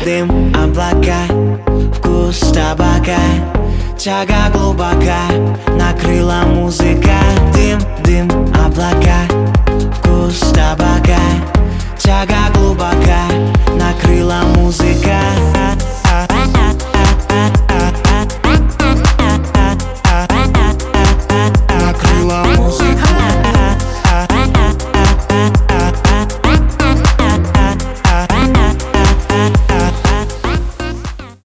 дым, облака, вкус табака. Тяга глубока, накрыла музыка.